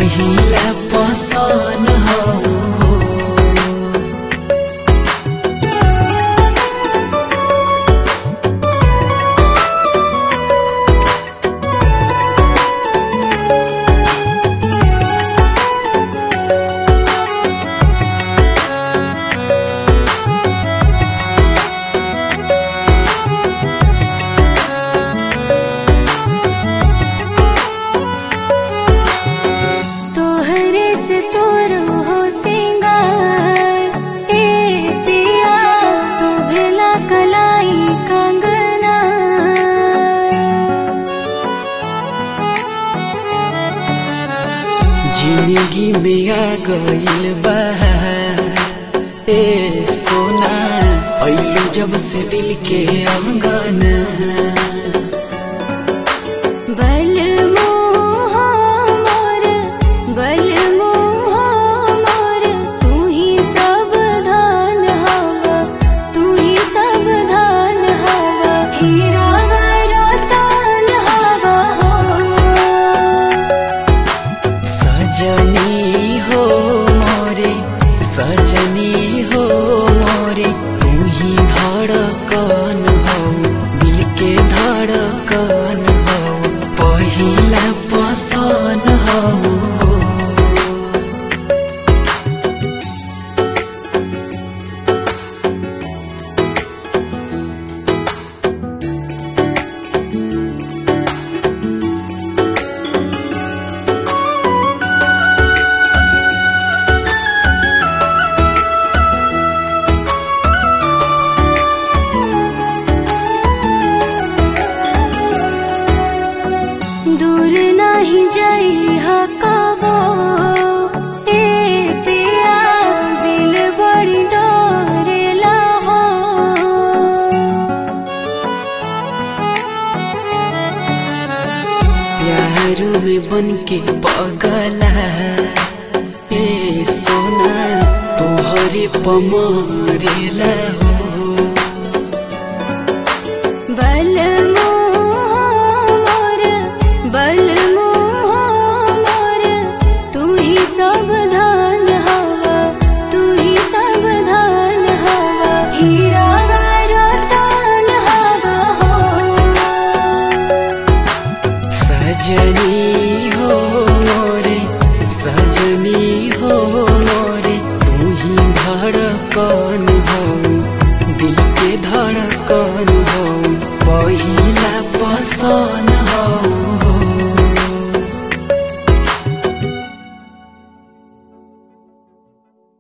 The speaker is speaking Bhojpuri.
पहिला पसन हो। जिंदगी में आ गइल बहार ए सोना, अइलू जब से दिल के अंगना। तू ही सावधान हवा, तू ही सावधान हवा, हीरा रतन हवा सजनी हो मोरे, सजनी हो मोरे, तू ही धड़कन हो, दिल के धड़कन हो, पहिला पसन हो। दूर नहीं जाइहा कबो ए पिया, दिल बड़ी डरेला हो। प्यार में बन के पगला ए सोना, तोहरे पमरेला हो। तू ही सावधान हवा, तू ही सावधान हवा, हीरा रतन हवा सजनी हो मोरे, सजनी हो मोरे, तू ही धड़कन हो, दिल के धड़कन हो, पहिला पसन हो।